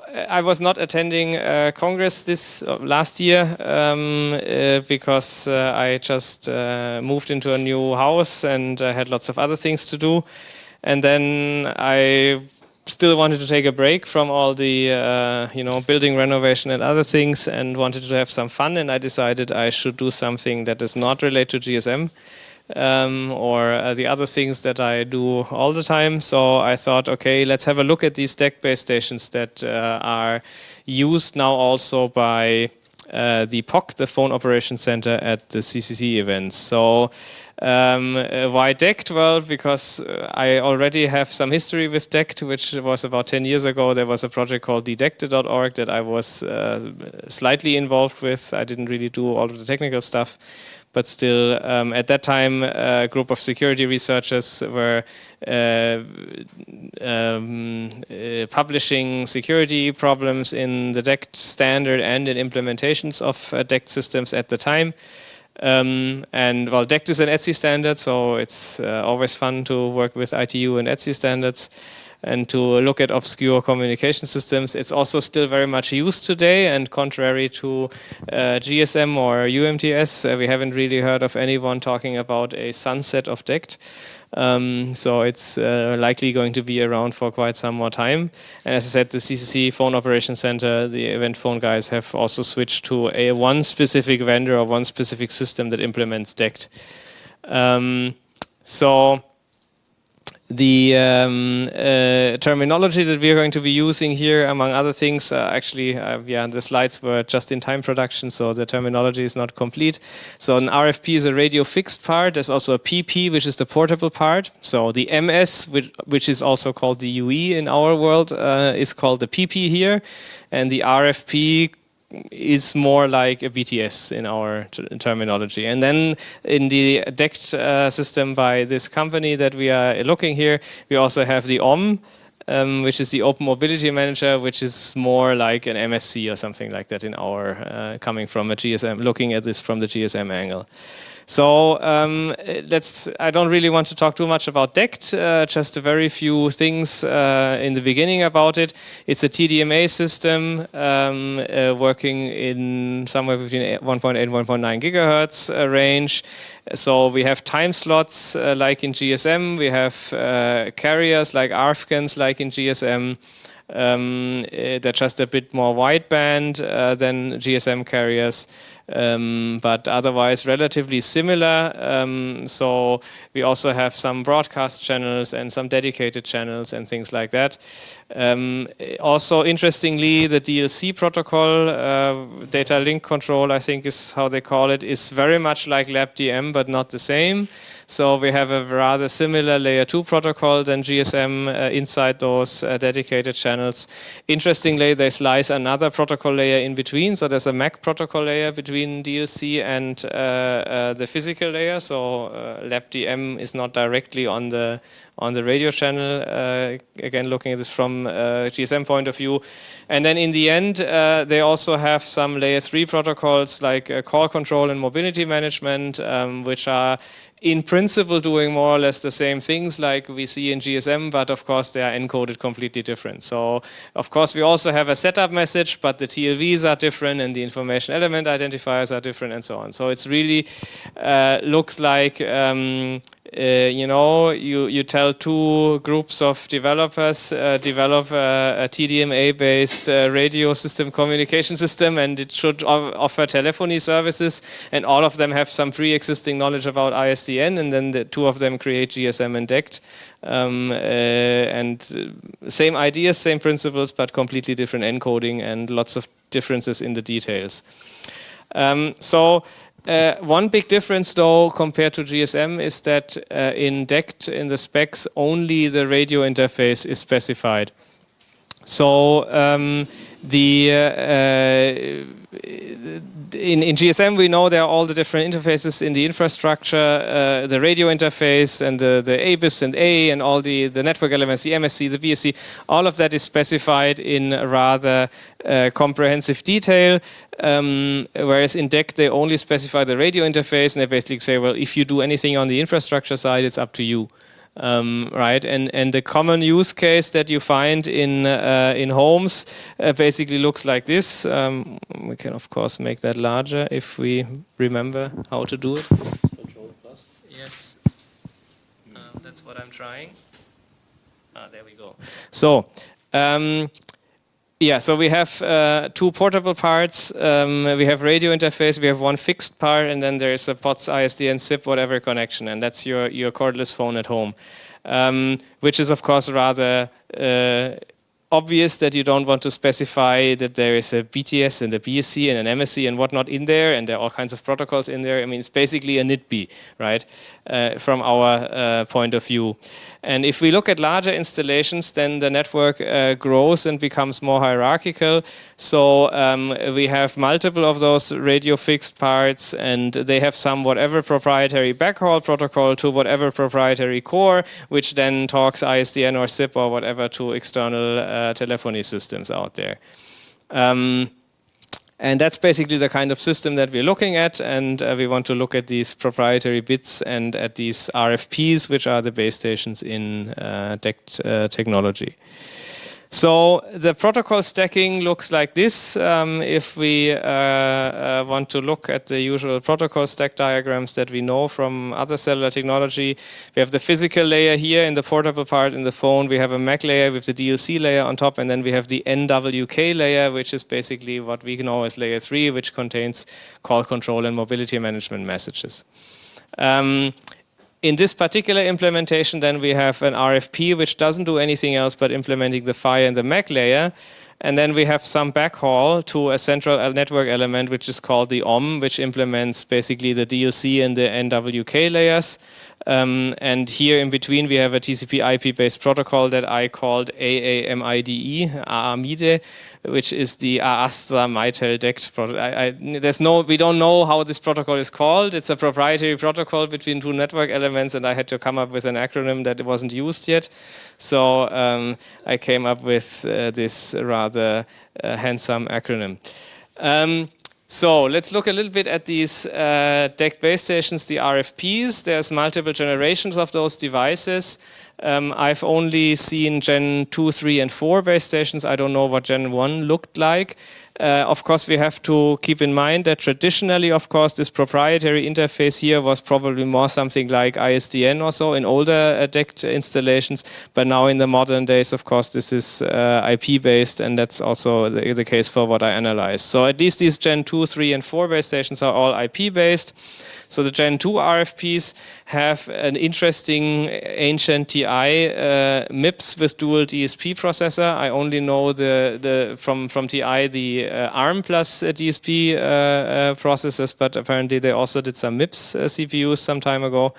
I was not attending Congress this last year because I just moved into a new house and had lots of other things to do. And then I still wanted to take a break from all the building renovation and other things, and wanted to have some fun. And I decided I should do something that does not relate to GSM. Or the other things that I do all the time. So I thought, okay, let's have a look at these DECT base stations that are used now also by the POC, the Phone Operations Center, at the CCC events. So why DECT? Well, because I already have some history with DECT, which was about 10 years ago. There was a project called dedected.org that I was slightly involved with. I didn't really do all of the technical stuff. But still, at that time, a group of security researchers were publishing security problems in the DECT standard and in implementations of DECT systems at the time. And well, DECT is an ETSI standard, so it's always fun to work with ITU and ETSI standards and to look at obscure communication systems. It's also still very much used today, and contrary to GSM or UMTS, we haven't really heard of anyone talking about a sunset of DECT. So it's likely going to be around for quite some more time. And as I said, the CCC Phone Operations Center, the event phone guys, have also switched to a one specific vendor or one specific system that implements DECT. So the terminology that we are going to be using here, among other things, the slides were just in time production, so the terminology is not complete. So an RFP is a radio fixed part. There's also a PP, which is the portable part. So the MS, which is also called the UE in our world, is called the PP here. And the RFP is more like a BTS in our terminology. And then in the DECT system by this company that we are looking here, we also have the OM, which is the Open Mobility Manager, which is more like an MSC or something like that in our, coming from a GSM, looking at this from the GSM angle. So I don't really want to talk too much about DECT, just a very few things in the beginning about it. It's a TDMA system working in somewhere between 1.8 and 1.9 gigahertz range. So we have time slots like in GSM, we have carriers like ARFCANs like in GSM. They're just a bit more wideband than GSM carriers, but otherwise relatively similar. So we also have some broadcast channels and some dedicated channels and things like that. Also, interestingly, the DLC protocol, data link control, I think is how they call it, is very much like LabDM, but not the same. So we have a rather similar layer 2 protocol than GSM inside those dedicated channels. Interestingly, they slice another protocol layer in between. So there's a MAC protocol layer between DLC and the physical layer. So LabDM is not directly on the radio channel. Again, looking at this from a GSM point of view. And then in the end, they also have some layer 3 protocols like call control and mobility management, which are in principle doing more or less the same things like we see in GSM, but of course they are encoded completely different. So of course we also have a setup message, but the TLVs are different and the information element identifiers are different and so on. So it's really looks like you tell two groups of developers develop a TDMA-based radio system communication system, and it should offer telephony services, and all of them have some pre-existing knowledge about ISDN, and then the two of them create GSM and DECT. And same ideas, same principles, but completely different encoding and lots of differences in the details. One big difference, though, compared to GSM is that in DECT, in the specs, only the radio interface is specified. So in GSM, we know there are all the different interfaces in the infrastructure, the radio interface and the ABIS and A and all the network elements, the MSC, the VSC, all of that is specified in rather comprehensive detail. Whereas in DECT, they only specify the radio interface, and they basically say, well, if you do anything on the infrastructure side, it's up to you. right? And the common use case that you find in homes basically looks like this. We can of course make that larger if we remember how to do it. Control plus. Yes, that's what I'm trying. There we go. So. Yeah, so we have two portable parts. We have radio interface, we have one fixed part, and then there's a POTS, ISDN, SIP, whatever connection, and that's your cordless phone at home, which is of course rather obvious that you don't want to specify that there is a BTS and a BSC and an MSC and whatnot in there, and there are all kinds of protocols in there. I mean, it's basically a NITB, right, from our point of view. And if we look at larger installations, then the network grows and becomes more hierarchical. So we have multiple of those radio fixed parts, and they have some whatever proprietary backhaul protocol to whatever proprietary core, which then talks ISDN or SIP or whatever to external telephony systems out there. And that's basically the kind of system that we're looking at, and we want to look at these proprietary bits and at these RFPs, which are the base stations in DECT technology. So the protocol stacking looks like this. If we want to look at the usual protocol stack diagrams that we know from other cellular technology, we have the physical layer here in the portable part in the phone. We have a MAC layer with the DLC layer on top, and then we have the NWK layer, which is basically what we know as layer 3, which contains call control and mobility management messages. In this particular implementation, then we have an RFP, which doesn't do anything else but implementing the PHY and the MAC layer. And then we have some backhaul to a central network element, which is called the OM, which implements basically the DLC and the NWK layers. And here in between, we have a TCP IP-based protocol that I called AAMIDE, AAMIDE, which is the Astra Mitel DECT protocol. We don't know how this protocol is called. It's a proprietary protocol between two network elements, and I had to come up with an acronym that wasn't used yet. So I came up with this rather handsome acronym. So let's look a little bit at these DECT base stations, the RFPs. There's multiple generations of those devices. I've only seen Gen 2, 3, and 4 base stations. I don't know what Gen 1 looked like. Of course, we have to keep in mind that traditionally, of course, this proprietary interface here was probably more something like ISDN or so in older DECT installations. But now in the modern days, of course, this is IP-based, and that's also the case for what I analyzed. So at least these Gen 2, 3, and 4 base stations are all IP-based. So the Gen 2 RFPs have an interesting ancient TI MIPS with dual DSP processor. I only know from TI the ARM plus DSP processors, but apparently they also did some MIPS CPUs some time ago.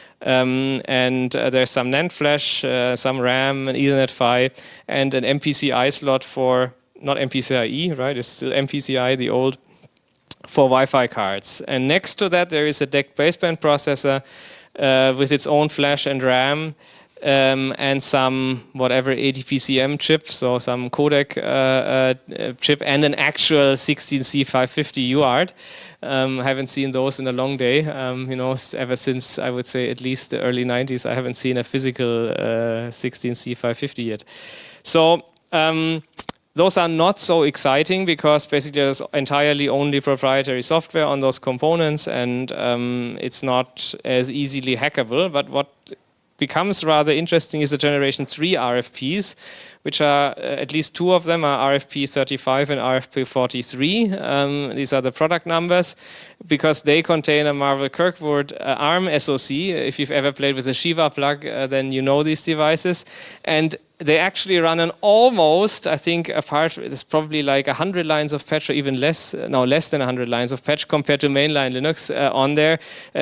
And there's some NAND flash, some RAM, an Ethernet PHY, and an MPCI slot for, not MPCIe, right? It's still MPCI, the old, for Wi-Fi cards. And next to that, there is a DECT baseband processor with its own flash and RAM, and some whatever ADPCM chip, so some codec chip, and an actual 16C550 UART. Haven't seen those in a long day. Ever since, I would say, at least the early 90s, I haven't seen a physical 16C550 yet. So those are not so exciting because basically there's entirely only proprietary software on those components, and it's not as easily hackable. But what becomes rather interesting is the Generation 3 RFPs, which are, at least two of them are RFP 35 and RFP 43. These are the product numbers, because they contain a Marvell Kirkwood ARM SoC. If you've ever played with a Shiva plug, then you know these devices. And they actually run an almost, I think, there's probably like 100 lines of patch, or even less, no, less than 100 lines of patch compared to mainline Linux on their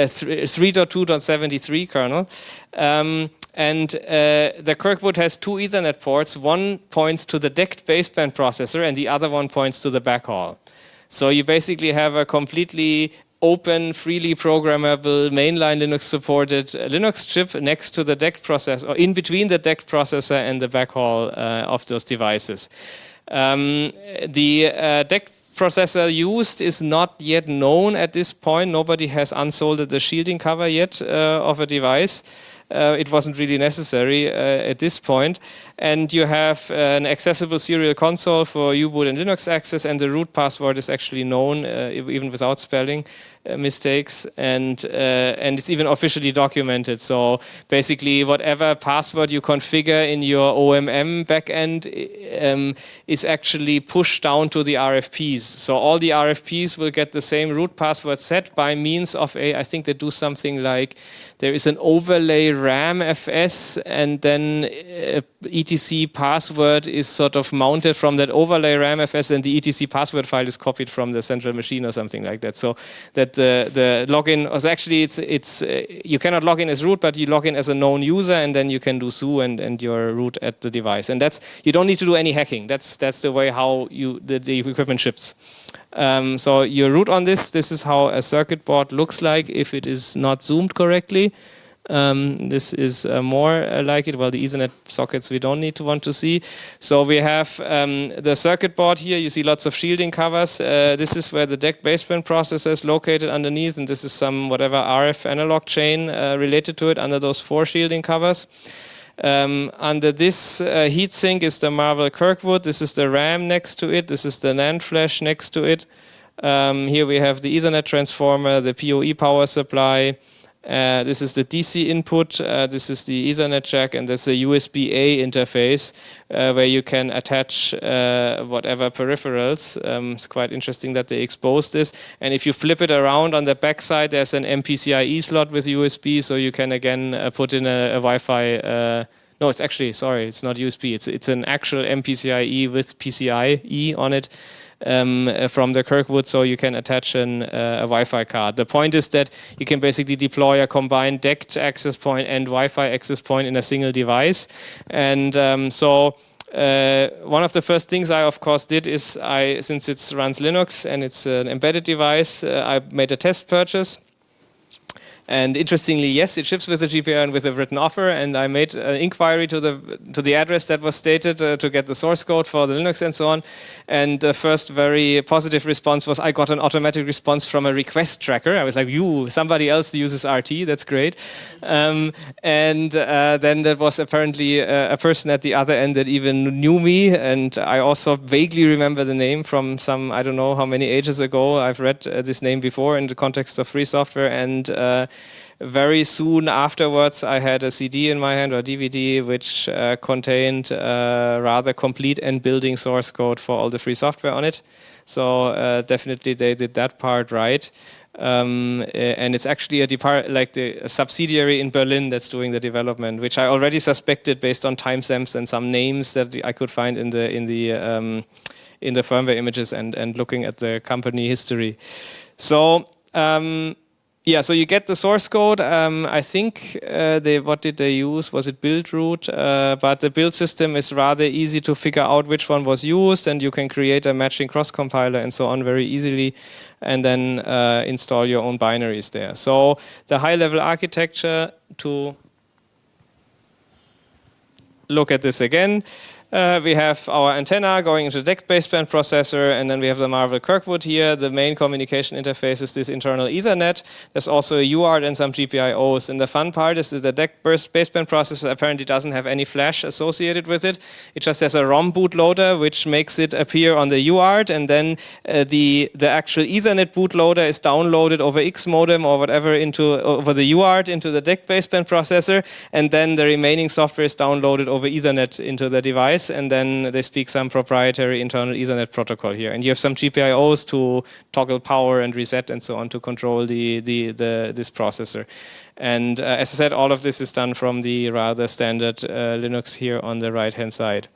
3.2.73 kernel. And the Kirkwood has two Ethernet ports. One points to the DECT baseband processor, and the other one points to the backhaul. So you basically have a completely open, freely programmable, mainline Linux supported Linux chip next to the DECT processor, or in between the DECT processor and the backhaul of those devices. The DECT processor used is not yet known at this point. Nobody has unsoldered the shielding cover yet of a device. it wasn't really necessary at this point. And you have an accessible serial console for U-boot and Linux access, and the root password is actually known even without spelling mistakes, and it's even officially documented. So basically, whatever password you configure in your OMM backend is actually pushed down to the RFPs. So all the RFPs will get the same root password set by means of I think they do something like, there is an overlay RAM FS, and then etc password is sort of mounted from that overlay RAM FS, and the etc password file is copied from the central machine or something like that. So that the login was actually, it's you cannot log in as root, but you log in as a known user, and then you can do su and your root at the device. And that's, you don't need to do any hacking. That's the way how the equipment ships. So you root on this. This is how a circuit board looks like if it is not zoomed correctly. This is more like it. Well, the Ethernet sockets we don't need to want to see. So we have the circuit board here. You see lots of shielding covers. This is where the DEC baseband processor is located underneath, and this is some whatever RF analog chain related to it under those 4 shielding covers. Under this heatsink is the Marvell Kirkwood. This is the RAM next to it. This is the NAND flash next to it. Here we have the Ethernet transformer, the PoE power supply. This is the DC input. This is the Ethernet jack, and there's a USB-A interface where you can attach whatever peripherals. It's quite interesting that they expose this. And if you flip it around on the back side, there's an MPCIe slot with USB, so you can again put in a Wi-Fi. No, it's actually, sorry, it's not USB. It's an actual MPCIe with PCIe on it. From the Kirkwood, so you can attach a Wi-Fi card. The point is that you can basically deploy a combined DECT access point and Wi-Fi access point in a single device. And one of the first things I, of course, did is since it runs Linux and it's an embedded device, I made a test purchase. And interestingly, yes, it ships with a GPIO and with a written offer. And I made an inquiry to the address that was stated to get the source code for the Linux and so on. And the first very positive response was I got an automatic response from a request tracker. I was like, somebody else uses RT. That's great. And then there was apparently a person at the other end that even knew me. And I also vaguely remember the name from some, I don't know how many ages ago. I've read this name before in the context of free software. And very soon afterwards, I had a CD in my hand, or DVD, which contained rather complete and building source code for all the free software on it. So definitely they did that part right. And it's actually a subsidiary in Berlin that's doing the development, which I already suspected based on timestamps and some names that I could find in the firmware images and looking at the company history. So. Yeah, so you get the source code. I think what did they use? Was it buildroot? But the build system is rather easy to figure out which one was used, and you can create a matching cross compiler and so on very easily, and then install your own binaries there. So the high-level architecture, to look at this again. We have our antenna going into the DECT baseband processor, and then we have the Marvell Kirkwood here. The main communication interface is this internal Ethernet. There's also a UART and some GPIOs. And the fun part is that the DECT baseband processor apparently doesn't have any flash associated with it. It just has a ROM bootloader, which makes it appear on the UART, and then the actual Ethernet bootloader is downloaded over X modem or whatever over the UART into the DECT baseband processor, and then the remaining software is downloaded over Ethernet into the device. And then they speak some proprietary internal Ethernet protocol here. And you have some GPIOs to toggle power and reset and so on to control this processor. And as I said, all of this is done from the rather standard Linux here on the right-hand side.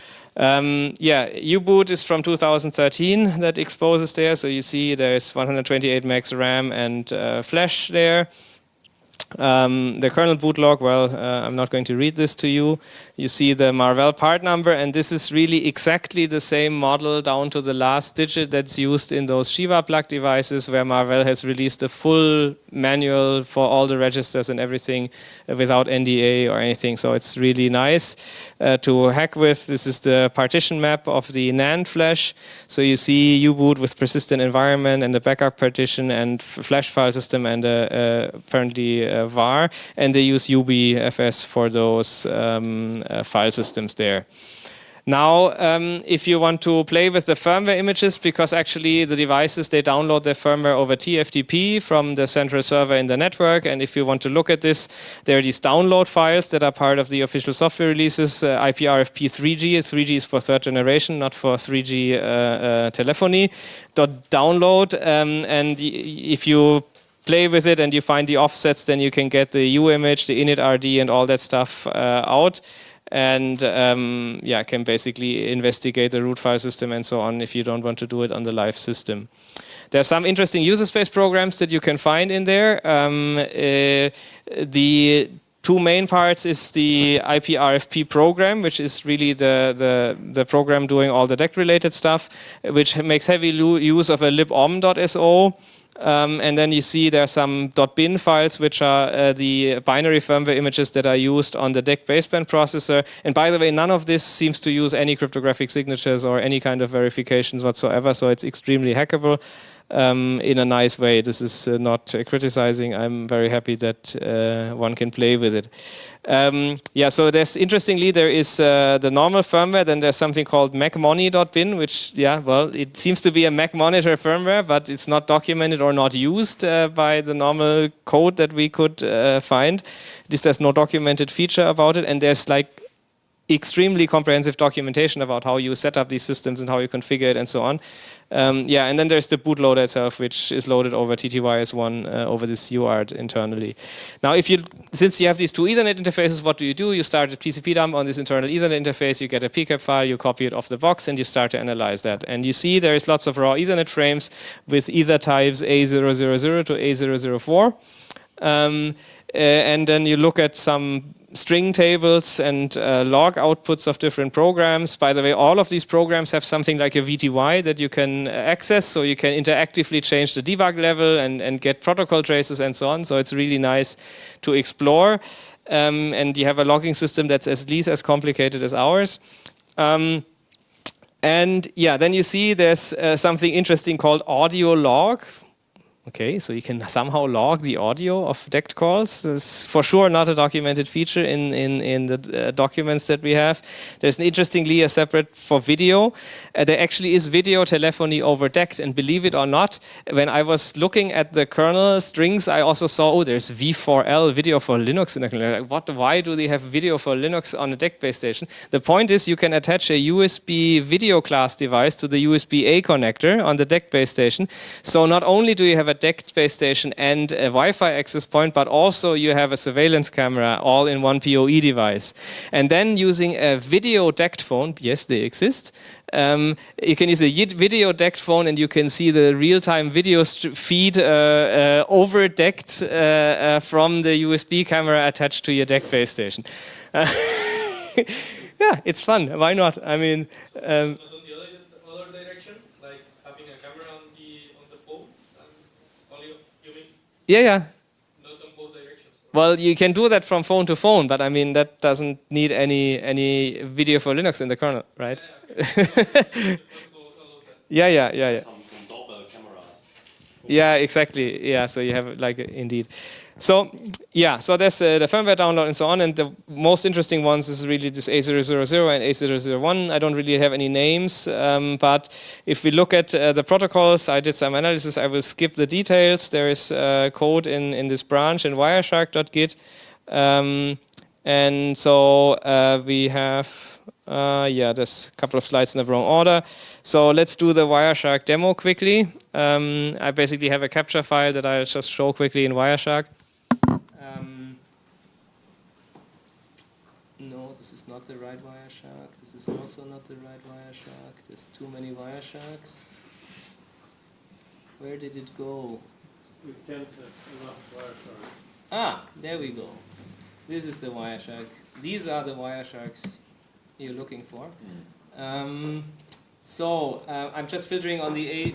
U-boot is from 2013 that exposes there. So you see there's 128 megs RAM and flash there. The kernel bootlog, I'm not going to read this to you. You see the Marvell part number, and this is really exactly the same model down to the last digit that's used in those Shiva plug devices, where Marvell has released a full manual for all the registers and everything without NDA or anything. So it's really nice to hack with. This is the partition map of the NAND flash. So you see U-boot with persistent environment and the backup partition and flash file system and apparently var, and they use UBFS for those file systems there. Now, if you want to play with the firmware images, because actually the devices, they download their firmware over TFTP from the central server in the network, and if you want to look at this, there are these download files that are part of the official software releases, IPRFP 3G. 3G is for third generation, not for 3G telephony. .download, and if you play with it and you find the offsets, then you can get the UImage, the init.rd, and all that stuff out. And yeah, can basically investigate the root file system and so on if you don't want to do it on the live system. There's some interesting user space programs that you can find in there. The two main parts is the IPRFP program, which is really the program doing all the DECT related stuff, which makes heavy use of a libom.so. And then you see there are some .bin files, which are the binary firmware images that are used on the DECT baseband processor. And by the way, none of this seems to use any cryptographic signatures or any kind of verifications whatsoever, so it's extremely hackable in a nice way. This is not criticizing. I'm very happy that one can play with it. Yeah, so there's, interestingly, there is the normal firmware, then there's something called macmoni.bin, which, yeah, well, it seems to be a Mac monitor firmware, but it's not documented or not used by the normal code that we could find. There's no documented feature about it, and there's like extremely comprehensive documentation about how you set up these systems and how you configure it and so on. Yeah, and then there's the bootloader itself, which is loaded over TTYS1 over this UART internally. Now, since you have these two Ethernet interfaces, what do? You start a TCP dump on this internal Ethernet interface, you get a PCAP file, you copy it off the box, and you start to analyze that. And you see there is lots of raw Ethernet frames with ether types A000 to A004. And then you look at some string tables and log outputs of different programs. By the way, all of these programs have something like a VTY that you can access, so you can interactively change the debug level and get protocol traces and so on. So it's really nice to explore. And you have a logging system that's at least as complicated as ours. And yeah, then you see there's something interesting called audio log. Okay, so you can somehow log the audio of DECT calls. This is for sure not a documented feature in the documents that we have. There's interestingly a separate for video. There actually is video telephony over DECT, and believe it or not, when I was looking at the kernel strings, I also saw, oh, there's V4L, video for Linux. And like, why do they have video for Linux on a DECT base station? The point is you can attach a USB video class device to the USB-A connector on the DECT base station. So not only do you have a DECT base station and a Wi-Fi access point, but also you have a surveillance camera all in one PoE device. And then using a video DECT phone, yes, they exist, you can use a video DECT phone and you can see the real-time video feed over DECT from the USB camera attached to your DECT base station. Yeah, it's fun. Why not? I mean, yeah. Not on both directions. Well, you can do that from phone to phone, but I mean that doesn't need any video for Linux in the kernel, right? Yeah. Some doorbell cameras. Yeah, exactly. Yeah, so you have like indeed. So yeah, so there's the firmware download and so on, and the most interesting ones is really this A000 and A001. I don't really have any names, but if we look at the protocols, I did some analysis. I will skip the details. There is code in this branch in Wireshark.git, and so we have yeah, there's a couple of slides in the wrong order. So let's do the Wireshark demo quickly. I basically have a capture file that I'll just show quickly in Wireshark. No, this is not the right Wireshark. This is also not the right Wireshark. There's too many Wiresharks. Where did it go? We can't have enough Wireshark. Ah, there we go. This is the Wireshark. These are the Wiresharks you're looking for. So I'm just filtering on the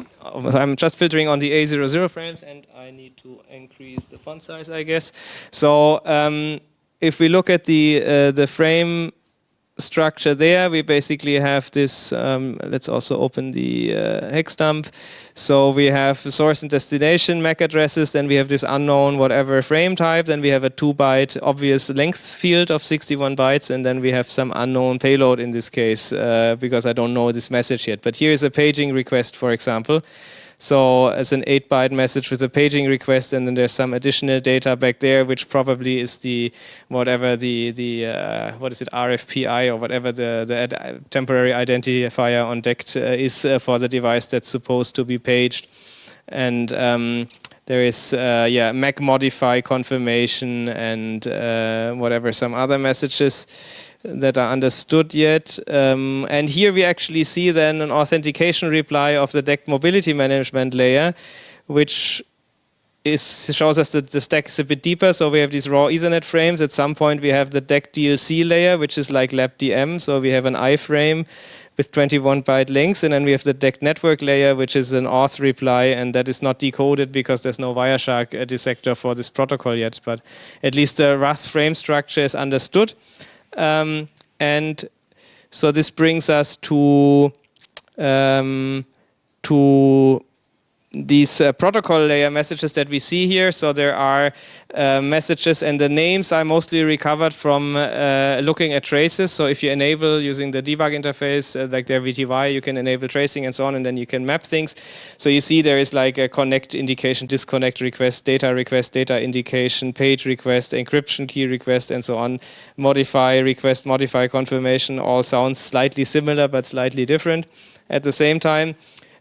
A00 frames, and I need to increase the font size, I guess. So if we look at the frame structure there. We basically have this, let's also open the hex dump. So we have source and destination MAC addresses, then we have this unknown whatever frame type, then we have a 2-byte obvious length field of 61 bytes, and then we have some unknown payload in this case, because I don't know this message yet. But here is a paging request, for example. So as an 8-byte message with a paging request, and then there's some additional data back there, which probably is the whatever the what is it, RFPI or whatever the temporary identifier on DECT is for the device that's supposed to be paged. And there is MAC modify confirmation and whatever, some other messages that are understood yet. And here we actually see then an authentication reply of the DECT mobility management layer, which shows us that the stack is a bit deeper. So we have these raw Ethernet frames. At some point we have the DECT DLC layer, which is like LabDM. So we have an iframe with 21-byte links, and then we have the DECT network layer, which is an auth reply, and that is not decoded because there's no Wireshark dissector for this protocol yet. But at least the RAS frame structure is understood. And so this brings us to these protocol layer messages that we see here. So there are messages, and the names are mostly recovered from looking at traces. So if you enable using the debug interface, like their VTY, you can enable tracing and so on, and then you can map things. So you see there is like a connect indication, disconnect request, data indication, page request, encryption key request, and so on. Modify request, modify confirmation, all sounds slightly similar but slightly different at the same time.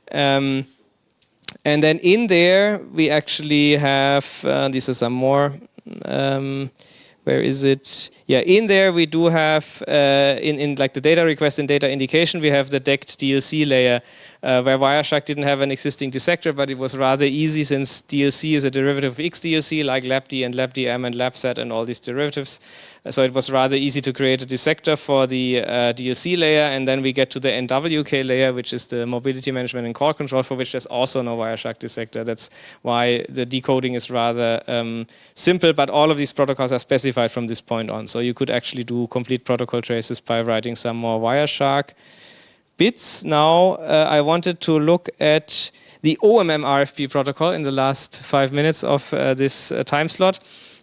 And then in there, we actually have, these are some more, where is it? Yeah, in there we do have, in like the data request and data indication, we have the DECT DLC layer, where Wireshark didn't have an existing dissector, but it was rather easy since DLC is a derivative of XDLC, like LabD and LabDM and LabSat and all these derivatives. So it was rather easy to create a dissector for the DLC layer, and then we get to the NWK layer, which is the mobility management and call control, for which there's also no Wireshark dissector. That's why the decoding is rather simple, but all of these protocols are specified from this point on. So you could actually do complete protocol traces by writing some more Wireshark bits. Now I wanted to look at the OMM RFP protocol in the last 5 minutes of this time slot.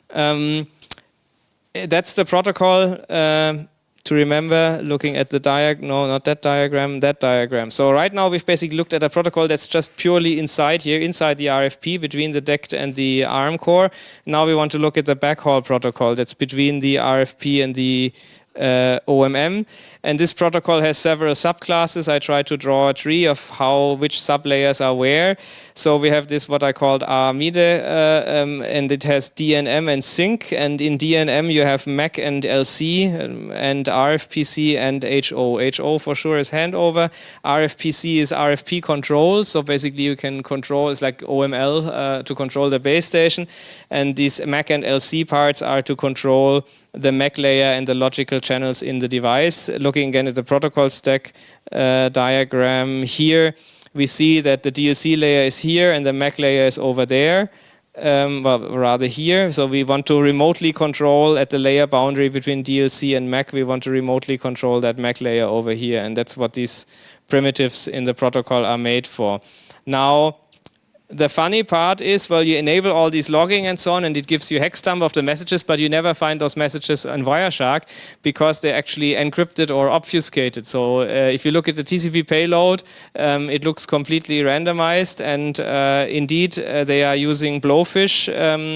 That's the protocol to remember, looking at the diagram, no, not that diagram, that diagram. So right now we've basically looked at a protocol that's just purely inside here, inside the RFP, between the DECT and the ARM core. Now we want to look at the backhaul protocol that's between the RFP and the OMM. And this protocol has several subclasses. I tried to draw a tree of which sublayers are where. So we have this what I called ARMIDE, and it has DNM and sync. And in DNM you have MAC and LC, and RFPC and HO. HO for sure is handover. RFPC is RFP control. So basically you can control, it's like OML to control the base station. And these MAC and LC parts are to control the MAC layer and the logical channels in the device. Looking again at the protocol stack diagram here, we see that the DLC layer is here and the MAC layer is over there, well, rather here. So we want to remotely control at the layer boundary between DLC and MAC. We want to remotely control that MAC layer over here, and that's what these primitives in the protocol are made for. Now, the funny part is, well, you enable all these logging and so on, and it gives you hex dump of the messages, but you never find those messages on Wireshark because they're actually encrypted or obfuscated. So if you look at the TCP payload, it looks completely randomized, and indeed they are using Blowfish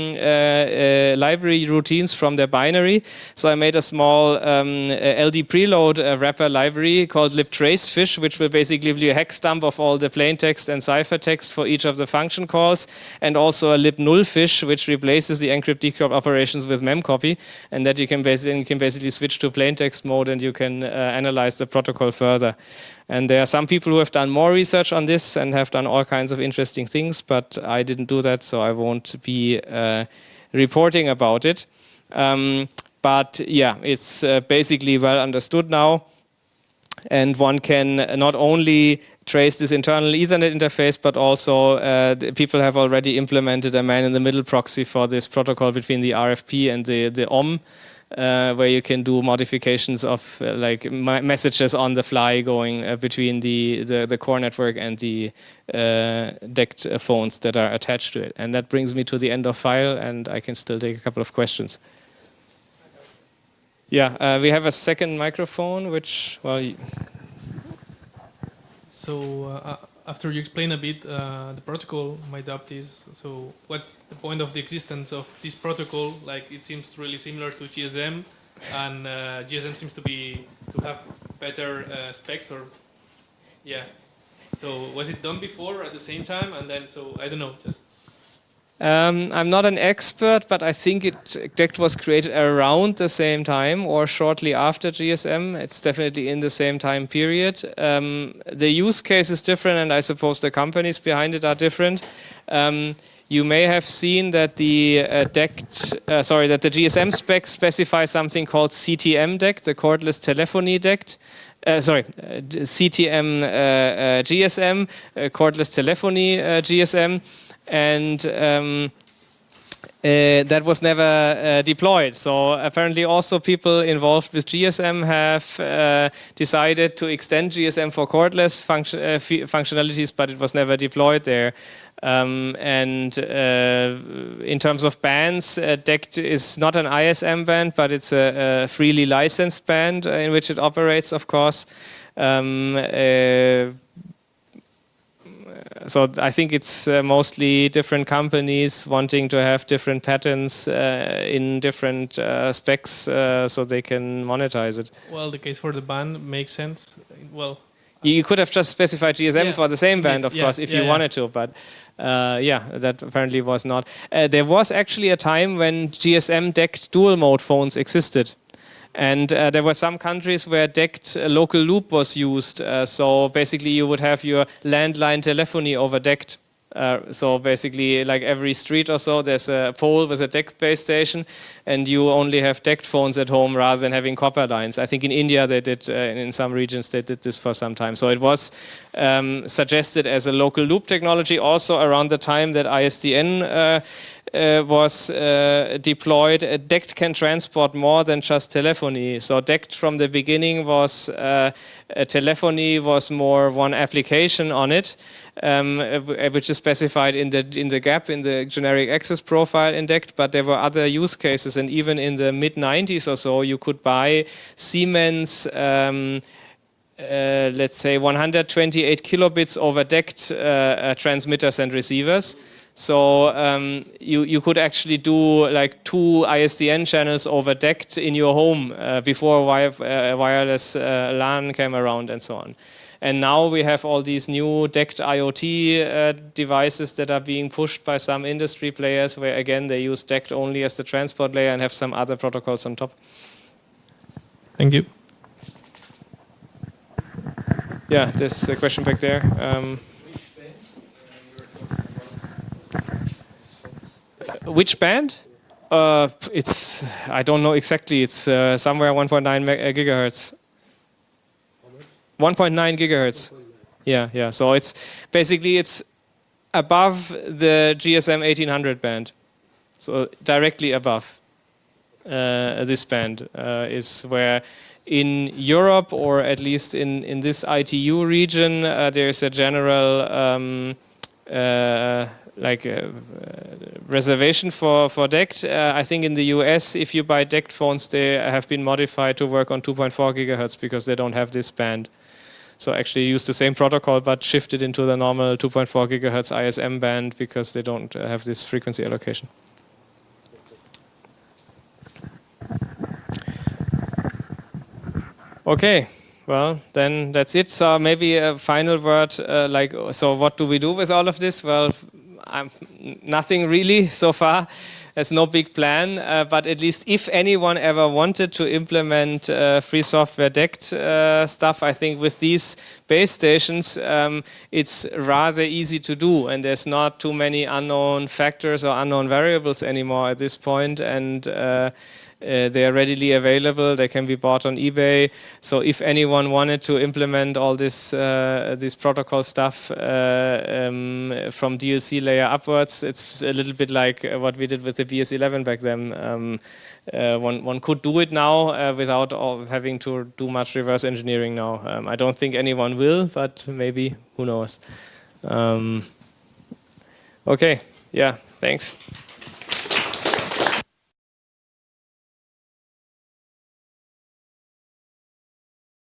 library routines from their binary. So I made a small LD preload wrapper library called libtracefish, which will basically give you a hex dump of all the plaintext and ciphertext for each of the function calls, and also a libnullfish, which replaces the encrypt decrypt operations with memcopy, and that you can basically switch to plaintext mode, and you can analyze the protocol further. And there are some people who have done more research on this and have done all kinds of interesting things, but I didn't do that, so I won't be reporting about it. But yeah, it's basically well understood now. And one can not only trace this internal Ethernet interface, but also people have already implemented a man-in-the-middle proxy for this protocol between the RFP and the OM where you can do modifications of like messages on the fly going between the core network and the DECT phones that are attached to it. And that brings me to the end of file, and I can still take a couple of questions. Yeah, we have a second microphone, which, well... So after you explain a bit the protocol my doubt is, so what's the point of the existence of this protocol? Like, it seems really similar to GSM, and GSM seems to have better specs, or yeah. So was it done before at the same time, and then, so I don't know, just... I'm not an expert, but I think DECT was created around the same time or shortly after GSM. It's definitely in the same time period. The use case is different, and I suppose the companies behind it are different. You may have seen that the that the GSM specs specify something called CTM DECT, the cordless telephony DECT. CTM GSM, cordless telephony GSM. And that was never deployed. So apparently also people involved with GSM have decided to extend GSM for cordless functionalities, but it was never deployed there. In terms of bands, DECT is not an ISM band, but it's a freely licensed band in which it operates, of course. So I think it's mostly different companies wanting to have different patents in different specs so they can monetize it. Well, the case for the band makes sense. Well, you could have just specified GSM for the same band, of course, if you wanted to, but yeah, that apparently was not. There was actually a time when GSM DECT dual mode phones existed. And there were some countries where DECT local loop was used. So basically you would have your landline telephony over DECT. So basically, like every street or so, there's a pole with a DECT base station, and you only have DECT phones at home rather than having copper lines. I think in India they did, in some regions they did this for some time. So it was suggested as a local loop technology also around the time that ISDN was deployed. DECT can transport more than just telephony. So DECT from the beginning was telephony was more one application on it, which is specified in the gap in the generic access profile in DECT. But there were other use cases, and even in the mid 90s or so, you could buy Siemens. Let's say 128 kilobits over DECT transmitters and receivers. So you could actually do like 2 ISDN channels over DECT in your home before wireless LAN came around and so on. And now we have all these new DECT IoT devices that are being pushed by some industry players where again they use DECT only as the transport layer and have some other protocols on top. Thank you. Yeah, there's a question back there. Which band? It's, I don't know exactly. It's somewhere 1.9 gigahertz. 1.9 gigahertz. Yeah. So it's basically it's above the GSM 1800 band. So directly above this band is where in Europe, or at least in this ITU region, there's a general reservation for DECT. I think in the US, if you buy DECT phones, they have been modified to work on 2.4 gigahertz because they don't have this band. So actually use the same protocol but shift it into the normal 2.4 gigahertz ISM band because they don't have this frequency allocation. Okay, well, then that's it. So maybe a final word, so what do we do with all of this? Well, nothing really so far. There's no big plan, but at least if anyone ever wanted to implement free software DECT stuff, I think with these base stations, it's rather easy to do, and there's not too many unknown factors or unknown variables anymore at this point, and They are readily available. They can be bought on eBay. So if anyone wanted to implement all this protocol stuff from DLC layer upwards, it's a little bit like what we did with the BS11 back then. One could do it now without having to do much reverse engineering now. I don't think anyone will, but maybe, who knows. Okay, yeah, thanks.